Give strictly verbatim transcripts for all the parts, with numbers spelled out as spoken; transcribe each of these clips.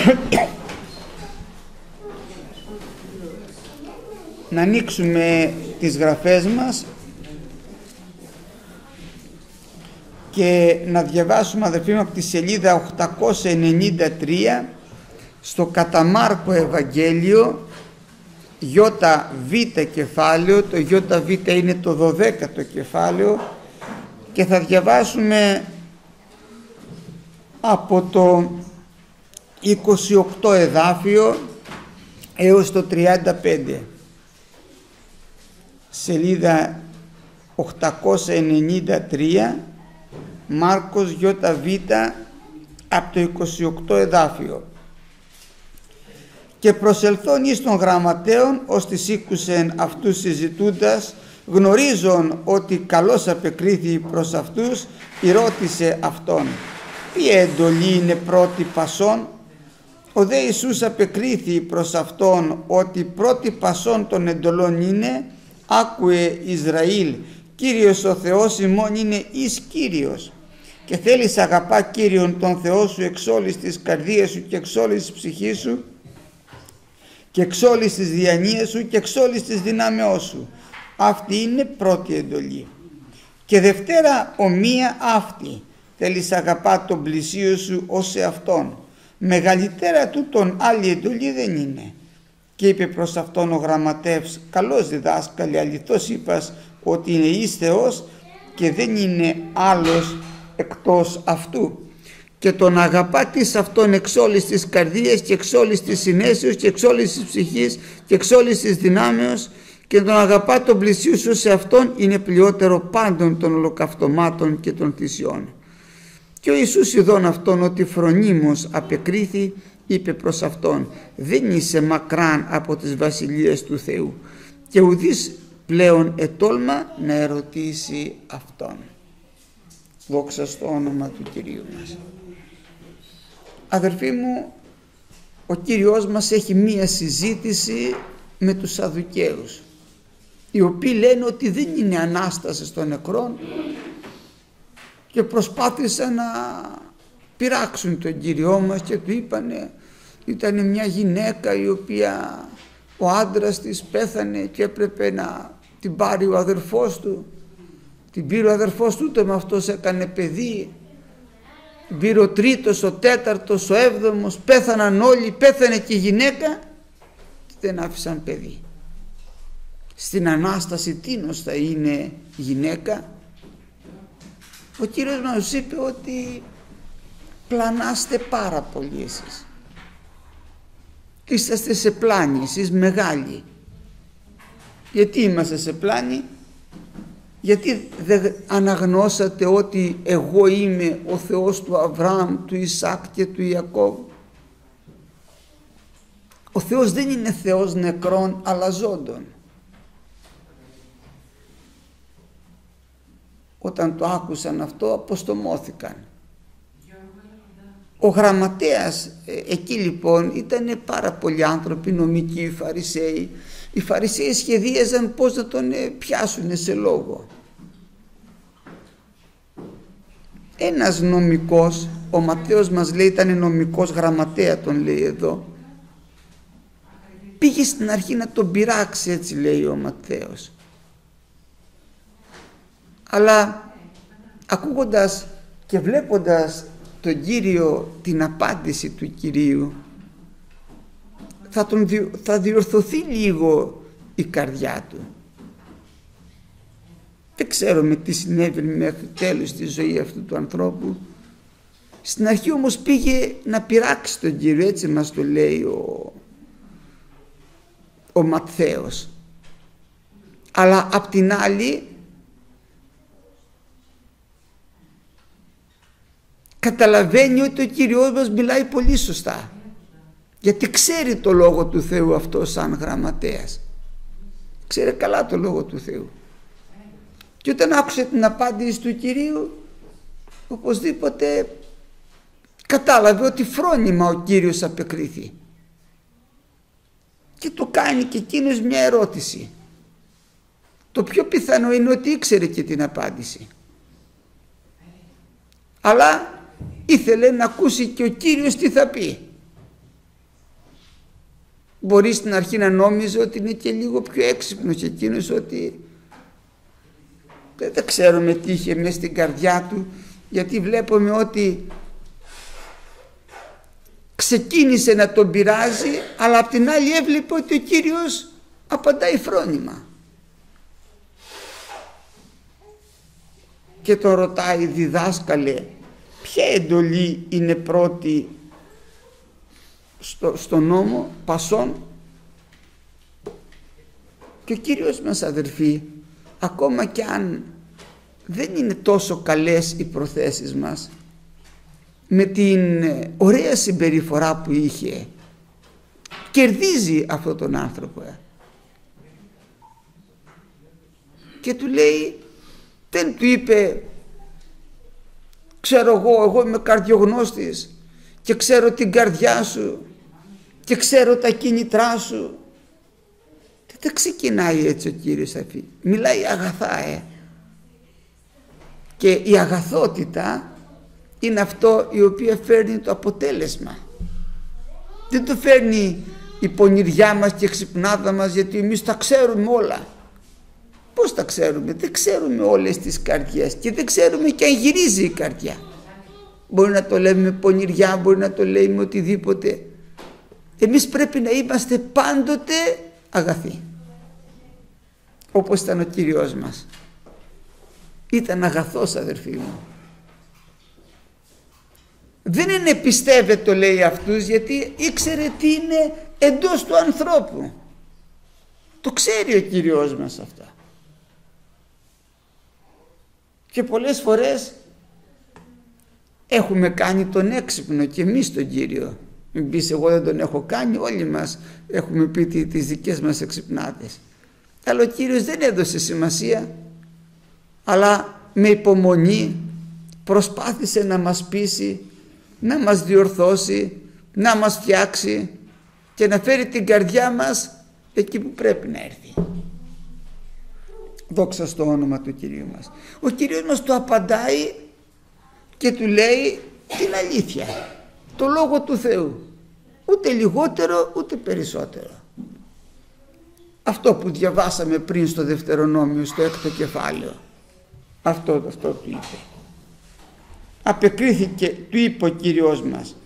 να ανοίξουμε τις γραφές μας και να διαβάσουμε, αδερφοί μου, από τη σελίδα οκτακόσια ενενήντα τρία στο κατά Μάρκο Ευαγγέλιο, γιώτα β κεφάλαιο. Το γιώτα β είναι το δωδέκατο κεφάλαιο και θα διαβάσουμε από το είκοσι οκτώ εδάφιο έως το τριάντα πέντε. Σελίδα οκτακόσια ενενήντα τρία, Μάρκος γιώτα β, από το είκοσι οκτώ εδάφιο. Και προσελθών εις των γραμματέων, ως τις ήκουσεν αυτούς συζητούντας, γνωρίζον ότι καλώς απεκρίθη προς αυτούς, ρώτησε αυτόν, ποια εντολή είναι πρώτη πασών? Ο δε Ιησούς απεκρίθη προς αυτόν ότι πρώτη πασών των εντολών είναι, άκουε Ισραήλ, Κύριος ο Θεός ημών είναι εις Κύριος, και θέλεις αγαπά Κύριον τον Θεό σου εξ όλης της καρδίας σου και εξ όλης της ψυχής σου και εξ όλης της διανοίας σου και εξ όλης της δυνάμεώς σου. Αυτή είναι πρώτη εντολή. Και δευτέρα ομοία αυτή, θέλεις αγαπά τον πλησίο σου ως εαυτόν. Μεγαλύτερα τούτον άλλη εντολή δεν είναι. Και είπε προς αυτόν ο γραμματεύς, καλώς διδάσκαλε, αληθώς είπας ότι είναι εις Θεός και δεν είναι άλλος εκτός αυτού. Και τον αγαπάτης αυτόν εξ όλης της καρδίας και εξ όλης της συνέσεως και εξ όλης της ψυχής και εξ όλης της δυνάμεως, και τον αγαπά τον πλησίου σου σε αυτόν είναι πλειότερο πάντων των ολοκαυτωμάτων και των θυσιών. Και ο Ιησούς ειδών αυτόν ότι φρονίμως απεκρίθη, είπε προς αυτόν, δεν είσαι μακράν από τις βασιλείες του Θεού. Και ουδής πλέον ετόλμα να ερωτήσει αυτόν. Δόξα στο όνομα του Κυρίου μας. Αδερφοί μου, ο Κύριος μας έχει μία συζήτηση με τους Σαδουκαίους, οι οποίοι λένε ότι δεν είναι Ανάσταση των νεκρών και προσπάθησαν να πειράξουν τον Κύριό μας και του είπανε, ήταν μια γυναίκα η οποία ο άντρας της πέθανε και έπρεπε να την πάρει ο αδερφός του. Την πήρε ο αδερφός του, το με αυτός έκανε παιδί. Την πήρε ο τρίτος, ο τέταρτος, ο έβδομος, πέθαναν όλοι, πέθανε και η γυναίκα και δεν άφησαν παιδί. Στην Ανάσταση τίνος θα είναι γυναίκα? Ο Κύριος μας είπε ότι πλανάστε πάρα πολύ εσείς. Είσαστε σε πλάνη, εσείς μεγάλοι. Γιατί είμαστε σε πλάνη? Γιατί δεν αναγνώσατε ότι εγώ είμαι ο Θεός του Αβραάμ, του Ισάκ και του Ιακώβ? Ο Θεός δεν είναι Θεός νεκρών αλλά ζώντων. Όταν το άκουσαν αυτό αποστομώθηκαν. Ο γραμματέας εκεί λοιπόν ήταν πάρα πολλοί άνθρωποι νομικοί, οι Φαρισαίοι. Οι Φαρισαίοι σχεδίαζαν πώς να τον πιάσουν σε λόγο. Ένας νομικός, ο Ματθαίος μας λέει ήταν νομικός, γραμματέα τον λέει εδώ, πήγε στην αρχή να τον πειράξει, έτσι λέει ο Ματθαίος. Αλλά ακούγοντας και βλέποντας τον Κύριο, την απάντηση του Κυρίου, θα, τον, θα διορθωθεί λίγο η καρδιά του. Δεν ξέρουμε τι συνέβη μέχρι τέλος στη ζωή αυτού του ανθρώπου. Στην αρχή όμως πήγε να πειράξει τον Κύριο, έτσι μας το λέει ο, ο Ματθαίος. Αλλά απ' την άλλη καταλαβαίνει ότι ο Κύριος μας μιλάει πολύ σωστά, γιατί ξέρει το Λόγο του Θεού αυτό σαν γραμματέας. Ξέρει καλά το Λόγο του Θεού. Και όταν άκουσε την απάντηση του Κυρίου, οπωσδήποτε κατάλαβε ότι φρόνημα ο Κύριος απεκρίθη. Και του κάνει και εκείνος μια ερώτηση. Το πιο πιθανό είναι ότι ήξερε και την απάντηση. Αλλά ήθελε να ακούσει και ο Κύριος τι θα πει. Μπορεί στην αρχή να νόμιζε ότι είναι και λίγο πιο έξυπνος εκείνος, ότι δεν τα ξέρουμε τι είχε μέσα στην καρδιά του, γιατί βλέπουμε ότι ξεκίνησε να τον πειράζει, αλλά απ' την άλλη έβλεπε ότι ο Κύριος απαντάει φρόνημα. Και το ρωτάει, διδάσκαλε, ποια εντολή είναι πρώτη στο, στο νόμο πασών? Και ο Κύριος μας, αδερφοί, ακόμα κι αν δεν είναι τόσο καλές οι προθέσεις μας, με την ωραία συμπεριφορά που είχε, κερδίζει αυτόν τον άνθρωπο. Ε. Και του λέει, δεν του είπε, ξέρω εγώ, εγώ είμαι καρδιογνώστης και ξέρω την καρδιά σου και ξέρω τα κίνητρά σου. Δεν ξεκινάει έτσι ο Κύριος, αφή. Μιλάει αγαθά, ε. Και η αγαθότητα είναι αυτό η οποία φέρνει το αποτέλεσμα. Δεν το φέρνει η πονηριά μας και η ξυπνάδα μας, γιατί εμείς τα ξέρουμε όλα. Πώς τα ξέρουμε? Δεν ξέρουμε όλες τις καρδιές και δεν ξέρουμε και αν γυρίζει η καρδιά. Μπορεί να το λέμε πονηριά, μπορεί να το λέμε οτιδήποτε. Εμείς πρέπει να είμαστε πάντοτε αγαθοί, όπως ήταν ο Κύριος μας. Ήταν αγαθός, αδερφοί μου. Δεν είναι πιστεύε, το λέει αυτούς, γιατί ήξερε τι είναι εντός του ανθρώπου. Το ξέρει ο Κύριος μας αυτά. Και πολλές φορές έχουμε κάνει τον έξυπνο και εμείς τον Κύριο. Μην πεις εγώ δεν τον έχω κάνει, όλοι μας έχουμε πει τις δικές μας εξυπνάδες. Αλλά ο Κύριος δεν έδωσε σημασία, αλλά με υπομονή προσπάθησε να μας πείσει, να μας διορθώσει, να μας φτιάξει και να φέρει την καρδιά μας εκεί που πρέπει να έρθει. Δόξα στο όνομα του Κυρίου μας. Ο Κύριος μας το απαντάει και του λέει την αλήθεια, το Λόγο του Θεού, ούτε λιγότερο ούτε περισσότερο. Αυτό που διαβάσαμε πριν στο Δευτερονόμιο, στο έκτο κεφάλαιο, αυτό, αυτό του είπε. Απεκρίθηκε, του είπε ο Κύριος μας,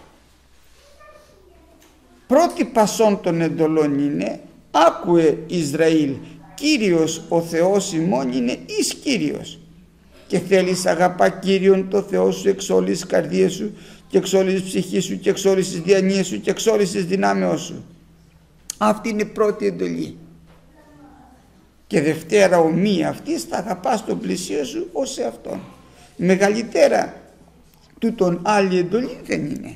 πρώτη πασών των εντολών είναι, άκουε Ισραήλ, Κύριος ο Θεός ημών είναι εις Κύριος, και θέλεις αγαπά Κύριον το Θεό σου εξ όλης της καρδίας σου και εξ όλης της ψυχής σου και εξ όλης της διανοίας σου και εξ όλης της δυνάμεώς σου. Αυτή είναι η πρώτη εντολή. Και δευτέρα ομοία αυτής, θα αγαπάς τον πλησίο σου ως εαυτόν. Μεγαλύτερα τούτον άλλη εντολή δεν είναι.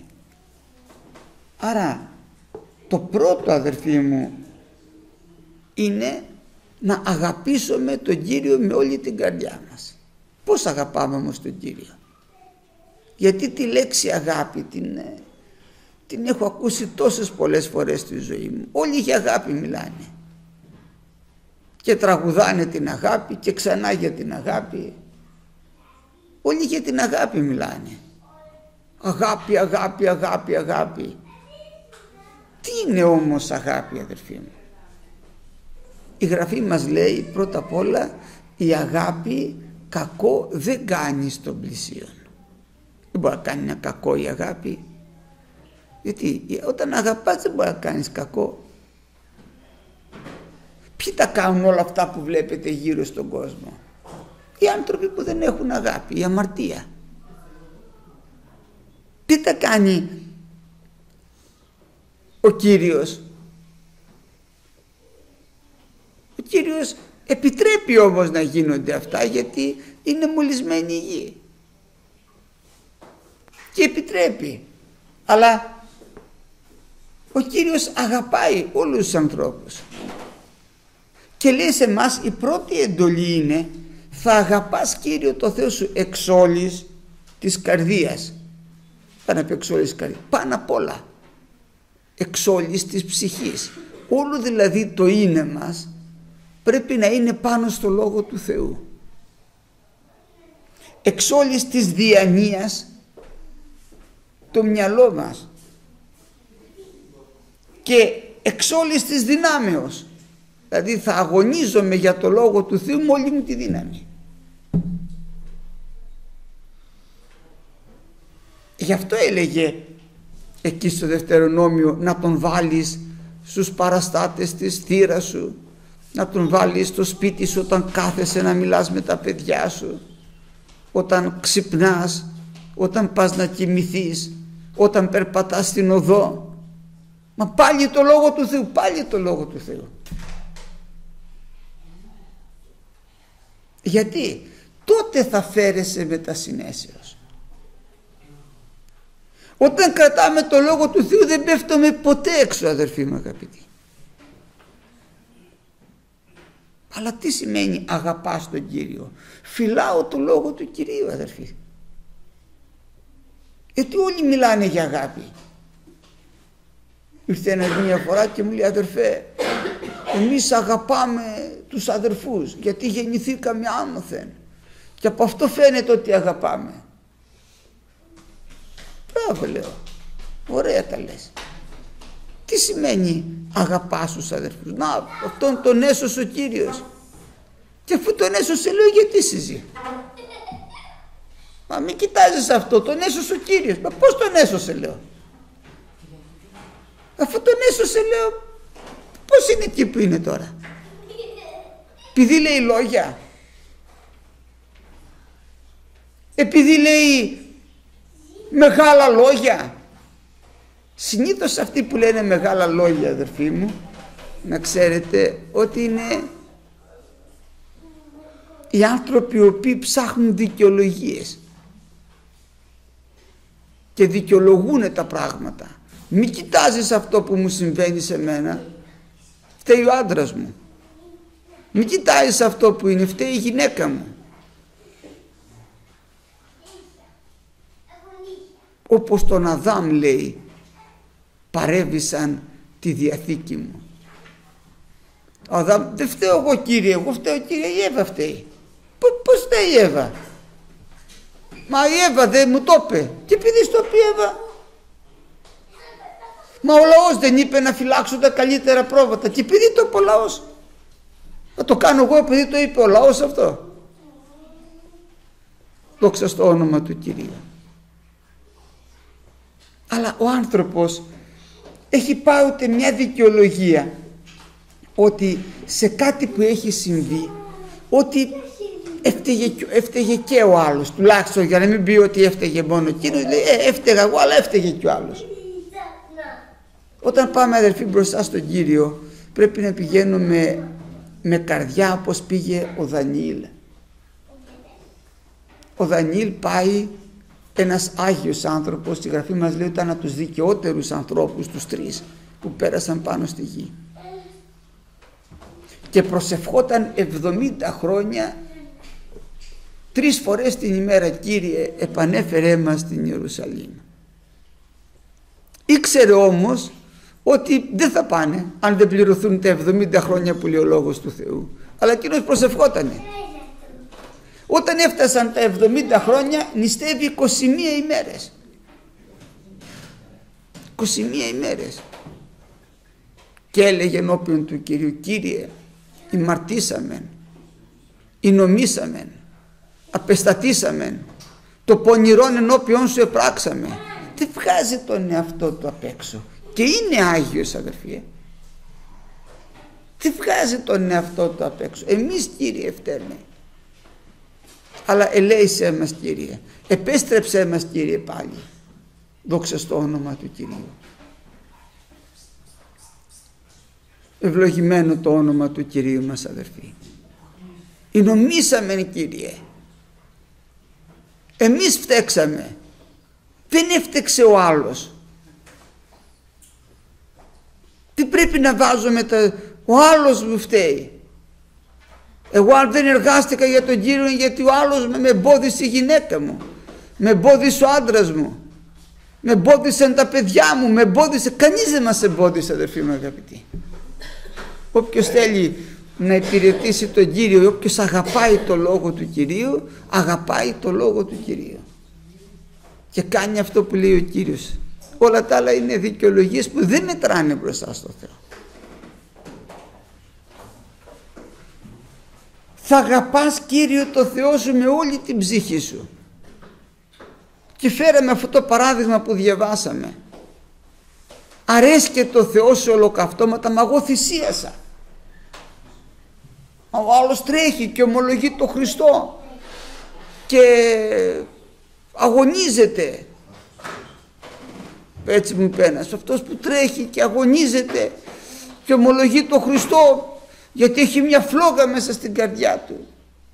Άρα το πρώτο, αδερφοί μου, είναι να αγαπήσουμε τον Κύριο με όλη την καρδιά μας. Πώς αγαπάμε όμως τον Κύριο? Γιατί τη λέξη αγάπη την, την έχω ακούσει τόσες πολλές φορές στη ζωή μου. Όλοι για αγάπη μιλάνε και τραγουδάνε την αγάπη και ξανά για την αγάπη. Όλοι για την αγάπη μιλάνε. Αγάπη, αγάπη, αγάπη, αγάπη. Τι είναι όμως αγάπη, αδερφοί μου? Η Γραφή μας λέει πρώτα απ' όλα, η αγάπη κακό δεν κάνει στον πλησίον. Δεν μπορεί να κάνει ένα κακό η αγάπη, γιατί όταν αγαπάς δεν μπορεί να κάνεις κακό. Ποιοι τα κάνουν όλα αυτά που βλέπετε γύρω στον κόσμο? Οι άνθρωποι που δεν έχουν αγάπη, η αμαρτία. Τι τα κάνει ο Κύριος? Ο Κύριος επιτρέπει όμως να γίνονται αυτά, γιατί είναι μολυσμένη η γη και επιτρέπει. Αλλά ο Κύριος αγαπάει όλους τους ανθρώπους και λέει σε εμάς, η πρώτη εντολή είναι, θα αγαπάς Κύριο το Θεό σου εξ όλης της καρδίας. Πάνω από εξ όλης της καρδίας, πάνω απ' όλα εξ όλης της ψυχής. Όλο δηλαδή το είναι μας πρέπει να είναι πάνω στο Λόγο του Θεού. Εξ όλης της διανοίας το μυαλό μας, και εξ όλης της δυνάμεως. Δηλαδή θα αγωνίζομαι για το Λόγο του Θεού με όλη μου τη δύναμη. Γι' αυτό έλεγε εκεί στο Δευτερονόμιο να τον βάλεις στους παραστάτες της θύρας σου, να τον βάλεις στο σπίτι σου όταν κάθεσαι να μιλάς με τα παιδιά σου, όταν ξυπνάς, όταν πας να κοιμηθείς, όταν περπατάς στην οδό. Μα πάλι το Λόγο του Θεού, πάλι το Λόγο του Θεού. Γιατί τότε θα φέρεσαι με τα συνέσεως. Όταν κρατάμε το Λόγο του Θεού δεν πέφτουμε ποτέ έξω, αδερφοί μου αγαπητοί. Αλλά τι σημαίνει αγαπάς τον Κύριο? Φυλάω το Λόγο του Κυρίου, αδερφοί. Γιατί όλοι μιλάνε για αγάπη. Ήρθε ένας μια φορά και μου λέει, αδερφέ, εμείς αγαπάμε τους αδερφούς γιατί γεννηθήκαμε άνωθεν και από αυτό φαίνεται ότι αγαπάμε. Μπράβο, λέω, ωραία τα λες. Τι σημαίνει αγαπάς τους αδερφούς? Να, αυτόν τον έσωσε ο Κύριος. Και αφού τον έσωσε, λέω, γιατί συζεί? Μα μην κοιτάζεις αυτό, τον έσωσε ο Κύριος. Μα πώς τον έσωσε, λέω? Αφού τον έσωσε, λέω, πώς είναι εκεί που είναι τώρα? Επειδή λέει λόγια, επειδή λέει μεγάλα λόγια. Συνήθως αυτοί που λένε μεγάλα λόγια, αδερφοί μου, να ξέρετε ότι είναι οι άνθρωποι οι οποίοι ψάχνουν δικαιολογίες και δικαιολογούν τα πράγματα. Μην κοιτάζεις αυτό που μου συμβαίνει σε μένα, φταίει ο άντρας μου. Μην κοιτάζεις αυτό που είναι, φταίει η γυναίκα μου. Όπως τον Αδάμ, λέει, παρέβησαν τη Διαθήκη μου. Ο Αδάμ, δεν φταίω εγώ, Κύριε, εγώ φταίω, Κύριε, η Εύα φταίει. Πώς φταίει η Εύα? Μα η Εύα δεν μου το είπε. Και επειδή στο πει η Εύα, μα ο λαός δεν είπε να φυλάξω τα καλύτερα πρόβατα? Και επειδή το είπε ο λαός, θα το κάνω εγώ επειδή το είπε ο λαός αυτό? Δόξα στο όνομα του Κυρίου. Αλλά ο άνθρωπος έχει πάει ούτε μια δικαιολογία ότι σε κάτι που έχει συμβεί, ότι έφταιγε, έφταιγε και ο άλλος, τουλάχιστον για να μην πει ότι έφταιγε μόνο εκείνος, λέει ε, έφταιγα εγώ, αλλά έφταιγε και ο άλλος. Όταν πάμε, αδερφοί, μπροστά στον Κύριο, πρέπει να πηγαίνουμε με καρδιά όπως πήγε ο Δανιήλ. Ο Δανιήλ πάει, ένας Άγιος άνθρωπος, στη Γραφή μας λέει ήταν από τους δικαιότερους ανθρώπους, τους τρεις που πέρασαν πάνω στη γη, και προσευχόταν εβδομήντα χρόνια τρεις φορές την ημέρα, Κύριε, επανέφερέ μας στην Ιερουσαλήμ. Ήξερε όμως ότι δεν θα πάνε αν δεν πληρωθούν τα εβδομήντα χρόνια που λέει ο Λόγος του Θεού, αλλά εκείνος προσευχότανε. Όταν έφτασαν τα εβδομήντα χρόνια, νηστεύει είκοσι μία ημέρες. είκοσι μία ημέρες. Και έλεγε ενώπιον του Κυρίου, Κύριε, ημαρτήσαμεν, ηνομήσαμεν, απεστατήσαμεν, το πονηρόν ενώπιον σου επράξαμε. Δεν βγάζει τον εαυτό του απ' έξω. Και είναι Άγιος, αδερφοί. Δεν βγάζει τον εαυτό του απ' έξω. Εμείς, Κύριε, φταίμε. Αλλά ελέησέ μας, Κύριε, επέστρεψέ μας, Κύριε, πάλι. Δόξα στο όνομα του Κυρίου. Ευλογημένο το όνομα του Κυρίου μας, αδερφοί. Ηνομήσαμε, Κύριε. Εμείς φταίξαμε. Δεν έφτεξε ο άλλος. Τι πρέπει να βάζουμε τα... Ο άλλος μου φταίει. Εγώ αν δεν εργάστηκα για τον Κύριο γιατί ο άλλος με εμπόδισε η γυναίκα μου, με εμπόδισε ο άντρας μου, με εμπόδισαν τα παιδιά μου, με εμπόδισε. Κανείς δεν μας εμπόδισε, αδερφοί μου αγαπητοί. Όποιος θέλει να υπηρετήσει τον Κύριο, όποιος αγαπάει το Λόγο του Κυρίου, αγαπάει το Λόγο του Κυρίου και κάνει αυτό που λέει ο Κύριος. Όλα τα άλλα είναι δικαιολογίες που δεν μετράνε μπροστά στο Θεό. θα αγαπάς Κύριο το Θεό σου με όλη την ψυχή σου. Και φέραμε αυτό το παράδειγμα που διαβάσαμε. Αρέσκε το Θεό σε ολοκαυτώματα, μα εγώ θυσίασα. Ο άλλος τρέχει και ομολογεί το Χριστό και αγωνίζεται. Έτσι μου είπε ένας, αυτός που τρέχει και αγωνίζεται και ομολογεί το Χριστό γιατί έχει μια φλόγα μέσα στην καρδιά του.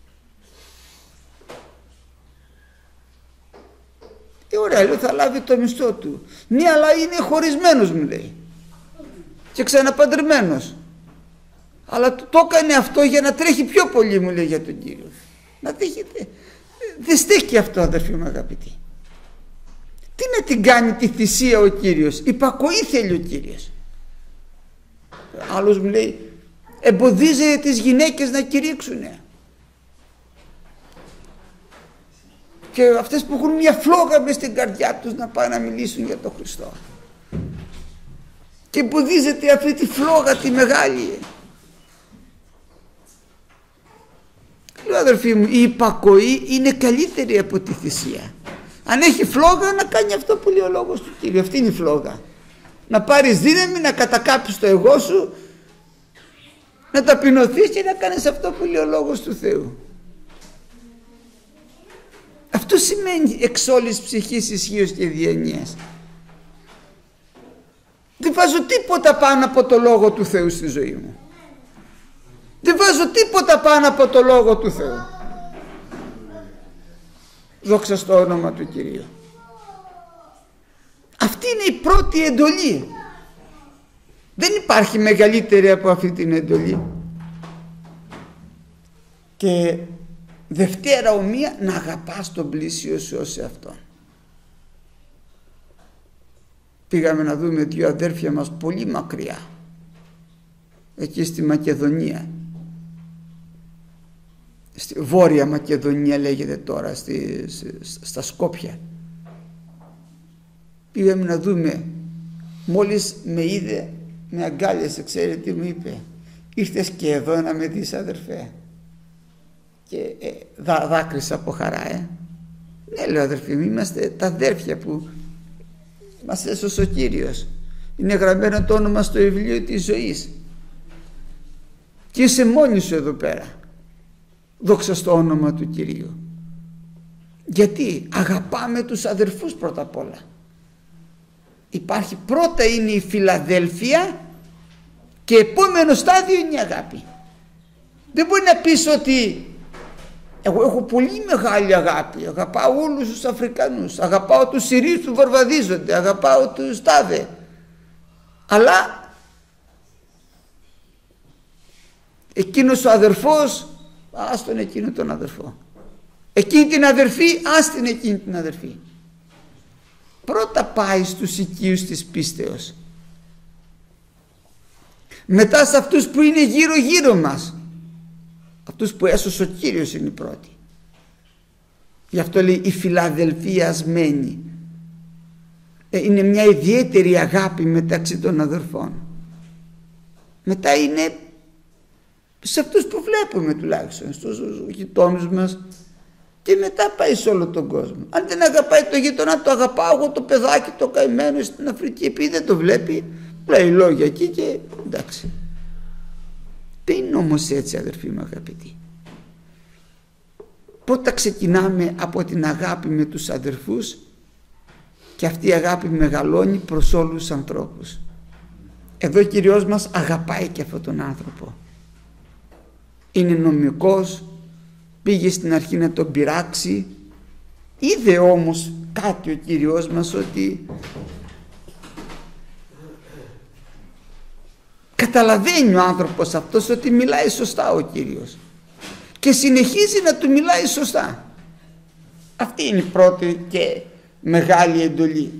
Ε, ωραία, λέω, θα λάβει το μισθό του. Ναι, αλλά είναι χωρισμένος, μου λέει, και ξαναπαντρεμένος. Αλλά το έκανε αυτό για να τρέχει πιο πολύ, μου λέει, για τον Κύριο. Να τρέχει. Δεν στέκει αυτό, αδερφοί μου αγαπητοί. Τι να την κάνει τη θυσία ο Κύριος? Υπακοή θέλει ο Κύριος. Άλλος μου λέει, εμποδίζει τις γυναίκες να κηρύξουνε. Και αυτές που έχουν μια φλόγα μες στην καρδιά τους να πάνε να μιλήσουν για τον Χριστό. Και εμποδίζεται αυτή τη φλόγα τη μεγάλη. Λέω, αδερφοί μου, η υπακοή είναι καλύτερη από τη θυσία. Αν έχει φλόγα, να κάνει αυτό που λέει ο λόγος του Κύριου. Αυτή είναι η φλόγα. Να πάρεις δύναμη, να κατακάψεις το εγώ σου, να ταπεινωθείς και να κάνεις αυτό που λέει ο λόγος του Θεού. Αυτό σημαίνει εξ όλης ψυχής, ισχύος και διανοίας. Δεν βάζω τίποτα πάνω από το λόγο του Θεού στη ζωή μου. Δεν βάζω τίποτα πάνω από το λόγο του Θεού. Δόξα στο όνομα του Κυρίου. Αυτή είναι η πρώτη εντολή. Δεν υπάρχει μεγαλύτερη από αυτή την εντολή. Και δευτέρα ομοία, να αγαπάς τον πλήσιο σου ως εαυτόν. Πήγαμε να δούμε δύο αδέρφια μας πολύ μακριά, εκεί στη Μακεδονία, στη Βόρεια Μακεδονία λέγεται τώρα, στη, στα Σκόπια. Πήγαμε να δούμε, μόλις με είδε με αγκάλιασε, ξέρετε τι μου είπε? Ήρθες και εδώ να με δεις, αδερφέ? Και ε, δά, δάκρυσα από χαρά. ε. Ναι, λέω, αδερφοί μου, είμαστε τα αδέρφια που μας έσωσε ο Κύριος. Είναι γραμμένο το όνομα στο βιβλίο της ζωής. Και είσαι μόνη σου εδώ πέρα. Δόξα στο όνομα του Κυρίου. Γιατί αγαπάμε τους αδερφούς πρώτα απ' όλα. Υπάρχει, πρώτα είναι η φιλαδέλφια και επόμενο στάδιο είναι η αγάπη. Δεν μπορεί να πεις ότι εγώ έχω πολύ μεγάλη αγάπη, αγαπάω όλους τους Αφρικανούς, αγαπάω τους Συρίους που βορβαδίζονται, αγαπάω τους τάδε, αλλά εκείνος ο αδερφός, ας τον εκείνο τον αδερφό, εκείνη την αδερφή, ας την εκείνη την αδερφή. Πρώτα πάει στους οικείους της πίστεως, μετά σε αυτούς που είναι γύρω γύρω μας, αυτούς που έσωσε ο Κύριος είναι οι πρώτοι. Γι' αυτό λέει η φιλαδελφία ασμένη. Ε, είναι μια ιδιαίτερη αγάπη μεταξύ των αδερφών. Μετά είναι σε αυτούς που βλέπουμε, τουλάχιστον στους γειτόνους μας, και μετά πάει σε όλο τον κόσμο. Αν δεν αγαπάει το γείτονα, το αγαπάω εγώ το παιδάκι το καημένο στην Αφρική, επειδή δεν το βλέπει, λέει λόγια εκεί και εντάξει. Δεν είναι όμως έτσι, αδερφοί μου αγαπητοί. Πρώτα ξεκινάμε από την αγάπη με τους αδερφούς και αυτή η αγάπη μεγαλώνει προς όλους τους ανθρώπους. Εδώ ο Κύριος μας αγαπάει και αυτόν τον άνθρωπο. Είναι νομικός, πήγε στην αρχή να τον πειράξει, είδε όμως κάτι ο Κύριος μας, ότι καταλαβαίνει ο άνθρωπος αυτός ότι μιλάει σωστά ο Κύριος και συνεχίζει να του μιλάει σωστά. Αυτή είναι η πρώτη και μεγάλη εντολή.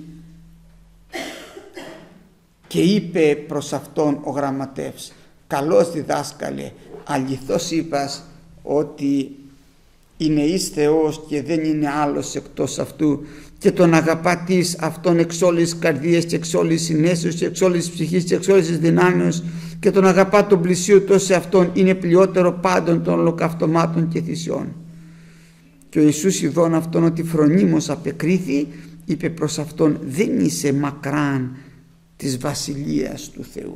Και είπε προς αυτόν ο γραμματεύς, καλώς διδάσκαλε, αληθώς είπας ότι είναι εις Θεός και δεν είναι άλλος εκτός αυτού, και τον αγαπάτης αυτόν εξ όλης καρδίας και εξ όλης συνέσεως και εξ όλης ψυχής και εξ όλης δυνάμεως και τον αγαπά τον πλησίο του σε αυτόν είναι πλειότερο πάντων των ολοκαυτωμάτων και θυσιών. Και ο Ιησούς ειδών αυτόν ότι φρονίμως απεκρίθη, είπε προς αυτόν, δεν είσαι μακράν της βασιλείας του Θεού.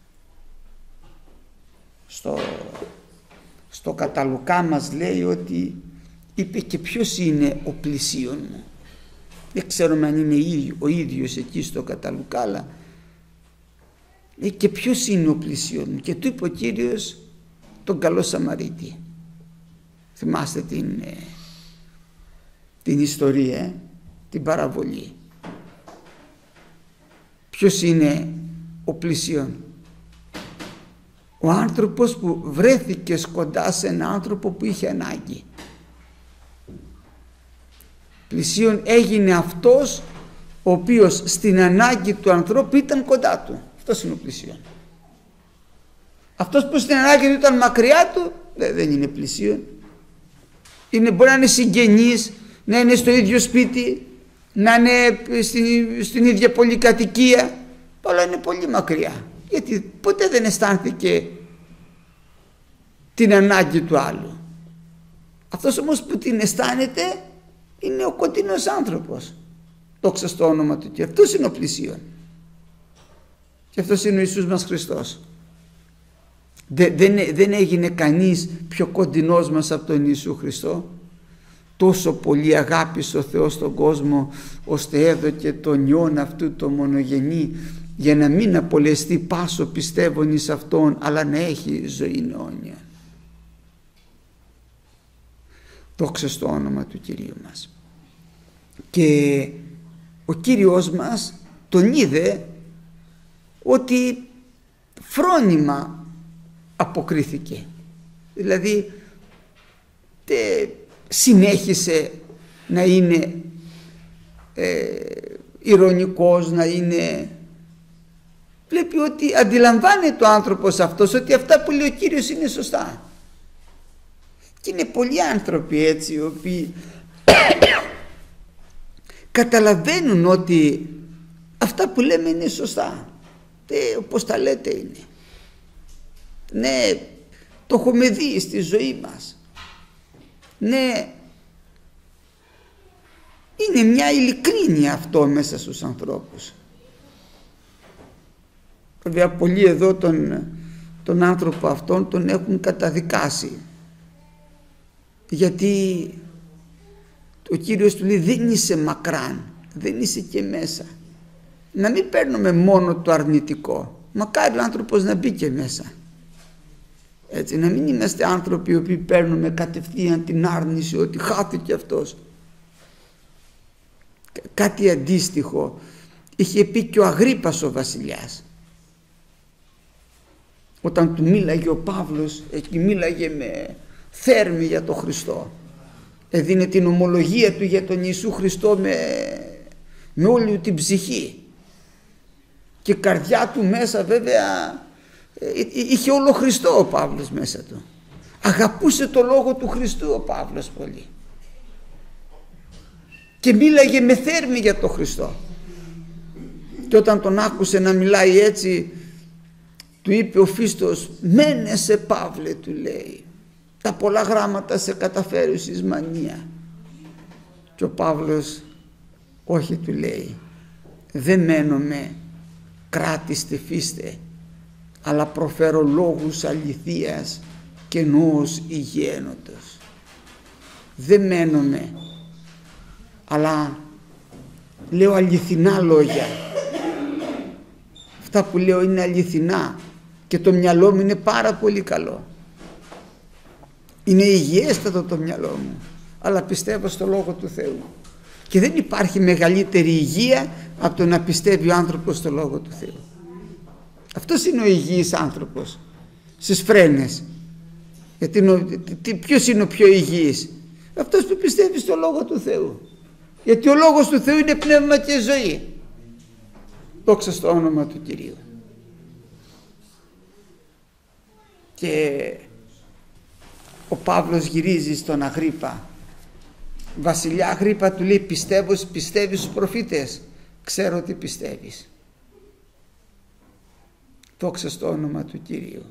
Στο, στο κατά Λουκά μας λέει ότι είπε και ποιος είναι ο πλησίον μου. Δεν ξέρουμε αν είναι ο ίδιος εκεί στο κατά Λουκά, αλλά και ποιος είναι ο πλησίον μου. Και του είπε ο Κύριος τον καλό Σαμαρίτη. Θυμάστε την, την ιστορία, την παραβολή. Ποιος είναι ο πλησίον? Ο άνθρωπος που βρέθηκε κοντά σε έναν άνθρωπο που είχε ανάγκη. Πλησίον έγινε αυτός ο οποίος στην ανάγκη του ανθρώπου ήταν κοντά του. Αυτός είναι ο πλησίον. Αυτός που στην ανάγκη του ήταν μακριά του δεν είναι πλησίον. Είναι, μπορεί να είναι συγγενής, να είναι στο ίδιο σπίτι, να είναι στην, στην ίδια πολυκατοικία, αλλά είναι πολύ μακριά, γιατί ποτέ δεν αισθάνθηκε την ανάγκη του άλλου. Αυτός όμως που την αισθάνεται είναι ο κοντινός άνθρωπος. Δόξα στο όνομα του Κύριου. Αυτός είναι ο πλησίον. Και αυτός είναι ο Ιησούς μας Χριστός. Δεν, δεν, δεν έγινε κανείς πιο κοντινός μας από τον Ιησού Χριστό. Τόσο πολύ αγάπησε ο Θεός τον κόσμο, ώστε έδωκε τον Υιόν αυτού το μονογενή, για να μην απολεστεί πάσο πιστεύων εις Αυτόν, αλλά να έχει ζωή αιώνια. Δόξα στο όνομα του Κυρίου μας. Και ο Κύριος μας τον είδε ότι φρόνημα αποκρίθηκε. Δηλαδή τε, συνέχισε να είναι ε, ηρωνικός, να είναι... Βλέπει ότι αντιλαμβάνεται ο άνθρωπος αυτός ότι αυτά που λέει ο Κύριος είναι σωστά. Και είναι πολλοί άνθρωποι έτσι οι οποίοι καταλαβαίνουν ότι αυτά που λέμε είναι σωστά. Ε, όπως τα λέτε είναι. Ναι, το έχουμε δει στη ζωή μας. Ναι, είναι μια ειλικρίνεια αυτό μέσα στους ανθρώπους. Βέβαια πολλοί εδώ τον, τον άνθρωπο αυτόν τον έχουν καταδικάσει, γιατί ο Κύριος του λέει δεν είσαι μακράν, δεν είσαι και μέσα. Να μην παίρνουμε μόνο το αρνητικό, μακάρι ο άνθρωπος να μπει και μέσα. Έτσι, να μην είμαστε άνθρωποι οι οποίοι παίρνουμε κατευθείαν την άρνηση ότι χάθηκε αυτός. Κάτι αντίστοιχο είχε πει και ο Αγρίππας ο βασιλιάς, όταν του μίλαγε ο Παύλος, εκεί μίλαγε με θέρμη για τον Χριστό, έδινε την ομολογία του για τον Ιησού Χριστό με, με όλη την ψυχή, και η καρδιά του μέσα βέβαια είχε όλο Χριστό ο Παύλος μέσα του. Αγαπούσε το λόγο του Χριστού ο Παύλος πολύ και μίλαγε με θέρμη για τον Χριστό. Και όταν τον άκουσε να μιλάει έτσι, του είπε ο Φίστος, μένεσαι Παύλε, του λέει, τα πολλά γράμματα σε καταφέρουσις μανία. Και ο Παύλος, όχι, του λέει, δεν μένομαι κράτιστε φίστε, αλλά προφέρω λόγους αληθείας και νόος υγιένωτος. Δεν μένομαι, αλλά λέω αληθινά λόγια. Αυτά που λέω είναι αληθινά και το μυαλό μου είναι πάρα πολύ καλό. Είναι υγιέστατο το μυαλό μου, αλλά πιστεύω στο Λόγο του Θεού. Και δεν υπάρχει μεγαλύτερη υγεία από το να πιστεύει ο άνθρωπος στο Λόγο του Θεού. Αυτός είναι ο υγιής άνθρωπος στις φρένες. Γιατί ποιος είναι ο πιο υγιής? Αυτός που πιστεύει στο Λόγο του Θεού. Γιατί ο Λόγος του Θεού είναι πνεύμα και ζωή. Δόξα στο όνομα του Κυρίου. Και ο Παύλος γυρίζει στον Αγρίππα. Βασιλιά Αγρίππα, του λέει, πιστεύω, πιστεύεις στους προφήτες? Ξέρω ότι πιστεύεις. Δόξα στο όνομα του Κυρίου.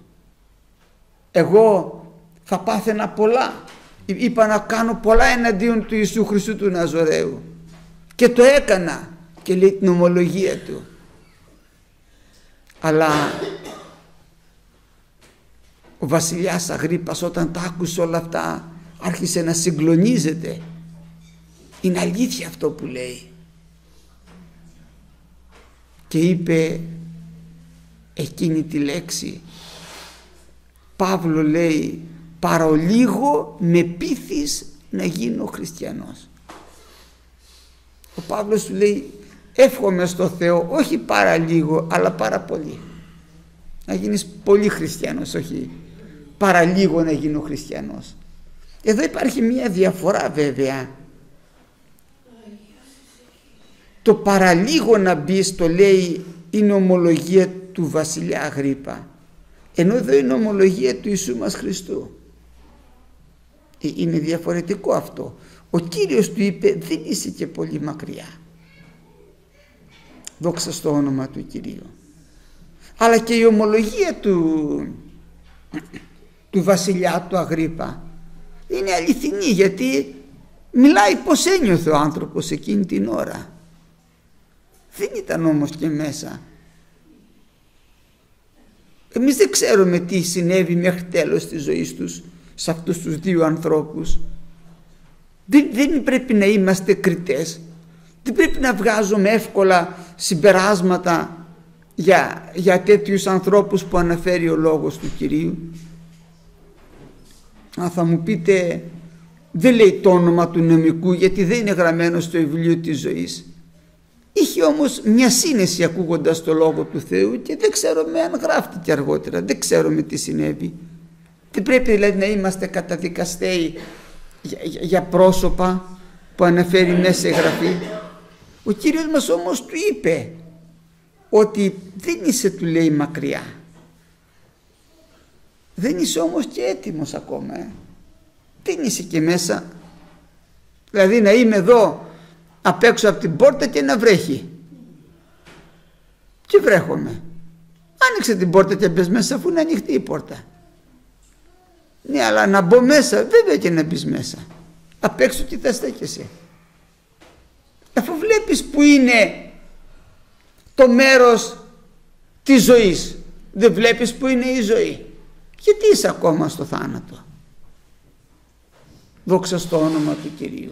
Εγώ θα πάθαινα πολλά. Είπα να κάνω πολλά εναντίον του Ιησού Χριστού του Ναζωραίου. Και το έκανα. Και λέει την ομολογία του. Αλλά ο βασιλιάς Αγρίππας όταν τα άκουσε όλα αυτά άρχισε να συγκλονίζεται. Είναι αλήθεια αυτό που λέει. Και είπε εκείνη τη λέξη. Παύλο λέει, παρολίγο με πείθεις να γίνω χριστιανός. Ο Παύλος του λέει, εύχομαι στο Θεό όχι πάρα λίγο αλλά πάρα πολύ. Να γίνεις πολύ χριστιανός, όχι πάρα λίγο να γίνω χριστιανός. Εδώ υπάρχει μια διαφορά βέβαια. Το παραλίγο να μπει, το λέει, είναι ομολογία του βασιλιά Αγρίππα, ενώ εδώ είναι ομολογία του Ιησού μας Χριστού. Είναι διαφορετικό αυτό. Ο Κύριος του είπε, δεν είσαι και πολύ μακριά. Δόξα στο όνομα του Κυρίου. Αλλά και η ομολογία του, του βασιλιά του Αγρίππα είναι αληθινή, γιατί μιλάει πως ένιωθε ο άνθρωπος εκείνη την ώρα. Δεν ήταν όμως και μέσα. Εμείς δεν ξέρουμε τι συνέβη μέχρι τέλος της ζωής τους σε αυτούς τους δύο ανθρώπους. Δεν, δεν πρέπει να είμαστε κριτές. Δεν πρέπει να βγάζουμε εύκολα συμπεράσματα για, για τέτοιους ανθρώπους που αναφέρει ο λόγος του Κυρίου. Αν θα μου πείτε, δεν λέει το όνομα του νομικού γιατί δεν είναι γραμμένο στο βιβλίο της ζωής. Είχε όμως μια σύνεση ακούγοντας το λόγο του Θεού και δεν ξέρουμε αν γράφτηκε αργότερα, δεν ξέρουμε τι συνέβη. Δεν πρέπει δηλαδή να είμαστε καταδικαστέοι για, για, για πρόσωπα που αναφέρει μέσα η Γραφή. Ο Κύριος μας όμως του είπε ότι δεν είσαι, του λέει, μακριά. Δεν είσαι όμως και έτοιμος ακόμα. Ε. Δεν είσαι και μέσα. Δηλαδή να είμαι εδώ απ' έξω από την πόρτα και να βρέχει. Και βρέχομαι. Άνοιξε την πόρτα και μπες μέσα αφού είναι ανοιχτή η πόρτα. Ναι, αλλά να μπω μέσα, βέβαια και να μπεις μέσα. Απ' έξω τι θα στέκεσαι. Αφού βλέπεις που είναι το μέρος της ζωής, δεν βλέπεις που είναι η ζωή. Γιατί είσαι ακόμα στο θάνατο. Δόξα στο όνομα του Κυρίου.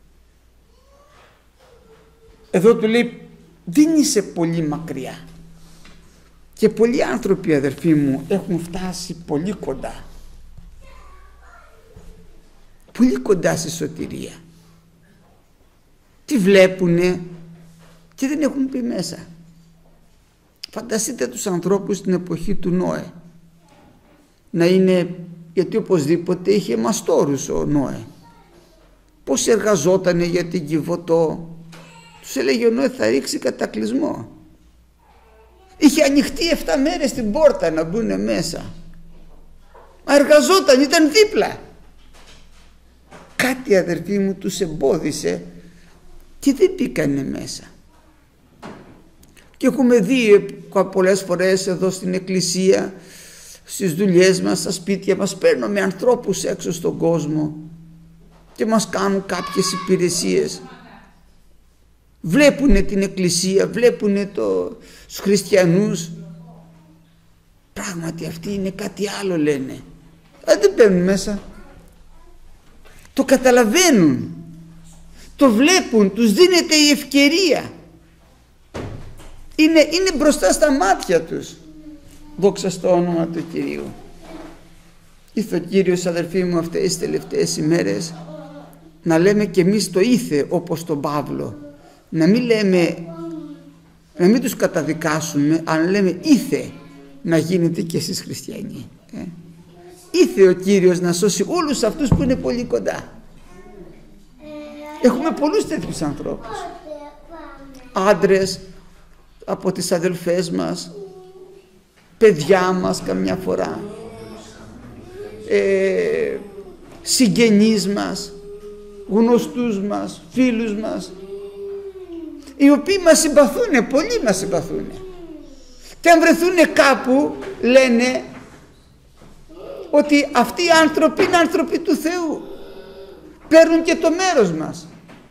Εδώ του λέει, δεν είσαι πολύ μακριά. Και πολλοί άνθρωποι, αδερφοί μου, έχουν φτάσει πολύ κοντά. Πολύ κοντά στη σωτηρία. Τι βλέπουνε και δεν έχουν πει μέσα. Φανταστείτε τους ανθρώπους στην εποχή του Νόε. Να είναι, γιατί οπωσδήποτε είχε μαστόρους ο Νόε. Πώς εργαζότανε για την Κιβωτό. Τους έλεγε ο Νόε θα ρίξει κατακλυσμό. Είχε ανοιχτεί εφτά μέρες την πόρτα να μπουν μέσα. Μα εργαζόταν, ήταν δίπλα. Κάτι, αδερφοί μου, τους εμπόδισε και δεν μπήκανε μέσα. Και έχουμε δει πολλές φορές εδώ στην εκκλησία, στις δουλειές μας, στα σπίτια μας, παίρνουμε ανθρώπους έξω στον κόσμο και μας κάνουν κάποιες υπηρεσίες. Βλέπουνε την εκκλησία, βλέπουνε το, τους χριστιανούς. Πράγματι αυτοί είναι κάτι άλλο, λένε. Αλλά δεν μπαίνουν μέσα. Το καταλαβαίνουν. Το βλέπουν, τους δίνεται η ευκαιρία. Είναι, είναι μπροστά στα μάτια τους. Δόξα στο όνομα του Κυρίου. Ήρθε ο Κύριος, αδερφοί μου, αυτές τις τελευταίες ημέρες να λέμε και εμείς το ήθε όπως τον Παύλο. Να μην λέμε, να μην τους καταδικάσουμε, αλλά να λέμε ήθε να γίνετε και εσείς χριστιανοί. Ε. Ήθε ο Κύριος να σώσει όλους αυτούς που είναι πολύ κοντά. Έχουμε πολλούς τέτοιους ανθρώπους. Άντρες από τις αδελφές μας, παιδιά μας καμιά φορά, ε, συγγενείς μας, γνωστούς μας, φίλους μας, οι οποίοι μας συμπαθούν, πολλοί μας συμπαθούν Και αν βρεθούν κάπου, λένε ότι αυτοί οι άνθρωποι είναι άνθρωποι του Θεού, παίρνουν και το μέρος μας.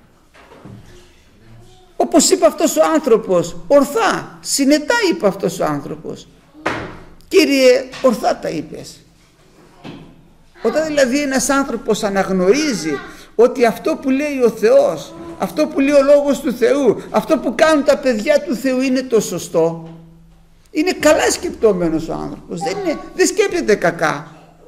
Όπως είπε αυτός ο άνθρωπος, ορθά, συνετά είπε αυτός ο άνθρωπος, Κύριε, ορθά τα είπες. Όταν δηλαδή ένας άνθρωπος αναγνωρίζει ότι αυτό που λέει ο Θεός, αυτό που λέει ο Λόγος του Θεού, αυτό που κάνουν τα παιδιά του Θεού είναι το σωστό, είναι καλά σκεπτόμενος ο άνθρωπος, δεν, είναι, δεν σκέπτεται κακά.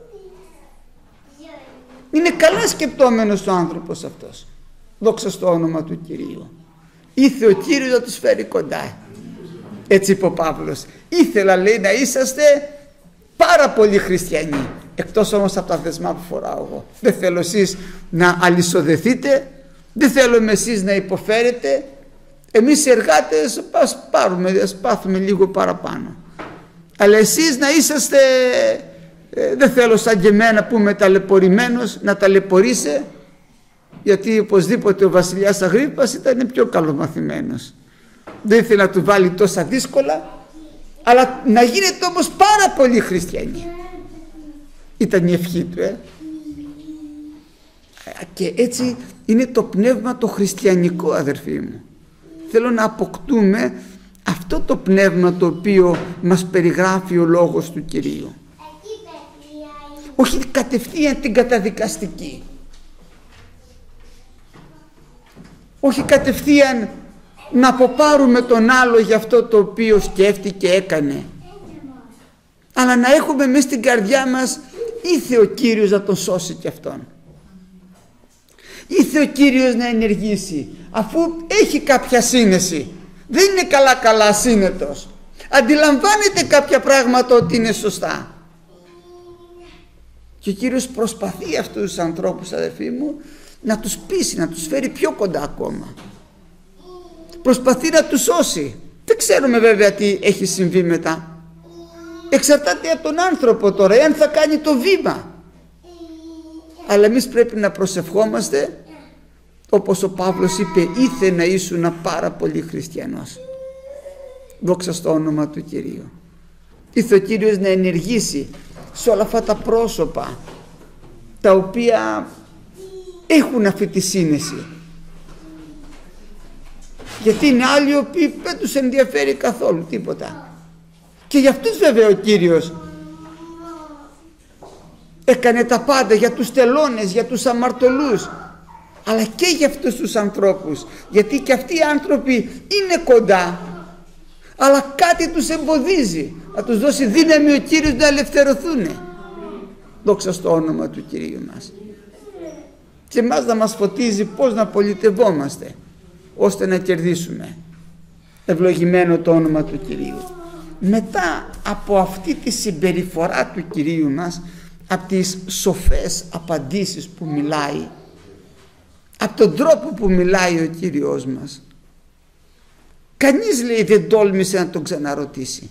Είναι καλά σκεπτόμενος ο άνθρωπος αυτός. Δόξα στο όνομα του Κυρίου. Ήθε ο Κύριος να τους φέρει κοντά. Έτσι είπε ο Παύλος. Ήθελα, λέει, να είσαστε πάρα πολλοί χριστιανοί, εκτός όμως από τα δεσμά που φοράω εγώ. Δεν θέλω εσείς να αλυσοδεθείτε, δεν θέλουμε εσείς να υποφέρετε. Εμείς οι εργάτες ας πάρουμε, ας πάθουμε λίγο παραπάνω, αλλά εσείς να είσαστε, ε, δεν θέλω σαν και εμένα που είμαι ταλαιπωρημένος να ταλαιπωρείσαι, γιατί οπωσδήποτε ο βασιλιάς Αγρίππας ήταν πιο καλομαθημένος, δεν ήθελε να του βάλει τόσα δύσκολα, αλλά να γίνετε όμως πάρα πολλοί χριστιανοί. Ήταν η ευχή του, ε. Και έτσι είναι το πνεύμα το χριστιανικό, αδερφοί μου. Θέλω να αποκτούμε αυτό το πνεύμα το οποίο μας περιγράφει ο Λόγος του Κυρίου. Όχι κατευθείαν την καταδικαστική, όχι κατευθείαν να αποπάρουμε τον άλλο για αυτό το οποίο σκέφτηκε, έκανε, αλλά να έχουμε μέσα στην καρδιά μας, ήθε ο Κύριος να τον σώσει και αυτόν, ήθε ο Κύριος να ενεργήσει, αφού έχει κάποια σύνεση, δεν είναι καλά καλά ασύνετος, αντιλαμβάνεται κάποια πράγματα ότι είναι σωστά, και ο Κύριος προσπαθεί αυτούς τους ανθρώπους, αδερφοί μου, να τους πείσει, να τους φέρει πιο κοντά ακόμα, προσπαθεί να τους σώσει. Δεν ξέρουμε βέβαια τι έχει συμβεί μετά, εξαρτάται από τον άνθρωπο τώρα εάν θα κάνει το βήμα, αλλά εμείς πρέπει να προσευχόμαστε όπως ο Παύλος είπε, ήθε να ήσουν πάρα πολύ χριστιανός. Δόξα στο όνομα του Κυρίου. Ήθε ο Κύριος να ενεργήσει σε όλα αυτά τα πρόσωπα τα οποία έχουν αυτή τη σύνεση, γιατί είναι άλλοι οι οποίοι δεν τους ενδιαφέρει καθόλου τίποτα, και για αυτούς βέβαια ο Κύριος έκανε τα πάντα, για τους τελώνες, για τους αμαρτωλούς, αλλά και για αυτούς τους ανθρώπους, γιατί και αυτοί οι άνθρωποι είναι κοντά, αλλά κάτι τους εμποδίζει να τους δώσει δύναμη ο Κύριος να ελευθερωθούν. Δόξα στο όνομα του Κυρίου μας. Και εμάς να μας φωτίζει πώς να πολιτευόμαστε ώστε να κερδίσουμε. Ευλογημένο το όνομα του Κυρίου. Μετά από αυτή τη συμπεριφορά του Κυρίου μας, από τις σοφές απαντήσεις που μιλάει, από τον τρόπο που μιλάει ο Κύριος μας, κανείς, λέει, δεν τόλμησε να τον ξαναρωτήσει.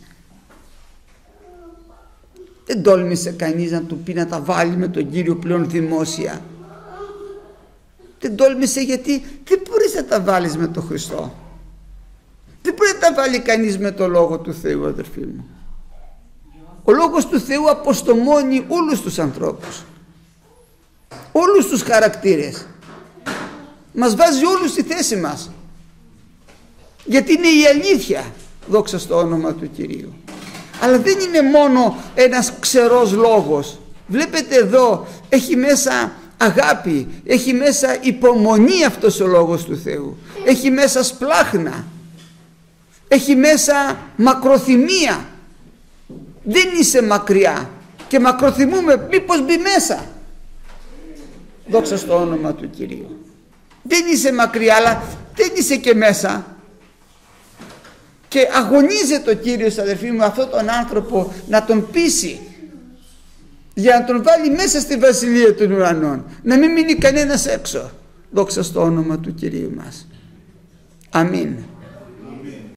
Δεν τόλμησε κανείς να του πει να τα βάλει με τον Κύριο πλέον δημόσια. Δεν τόλμησε, γιατί δεν μπορείς να τα βάλεις με τον Χριστό. Δεν μπορεί να τα βάλει κανείς με το Λόγο του Θεού, αδερφοί μου. Ο Λόγος του Θεού αποστομώνει όλους τους ανθρώπους, όλους τους χαρακτήρες, μας βάζει όλους στη θέση μας, γιατί είναι η αλήθεια. Δόξα στο όνομα του Κυρίου. Αλλά δεν είναι μόνο ένας ξερός λόγος. Βλέπετε εδώ, έχει μέσα αγάπη, έχει μέσα υπομονή αυτός ο Λόγος του Θεού, έχει μέσα σπλάχνα, έχει μέσα μακροθυμία. Δεν είσαι μακριά και μακροθυμούμε μήπως μπει μέσα. Δόξα στο όνομα του Κυρίου. Δεν είσαι μακριά, αλλά δεν είσαι και μέσα. Και αγωνίζεται ο Κύριος, αδερφοί μου, αυτόν τον άνθρωπο να τον πείσει, για να τον βάλει μέσα στη βασιλεία των ουρανών, να μην μείνει κανένας έξω. Δόξα στο όνομα του Κυρίου μας. Αμήν.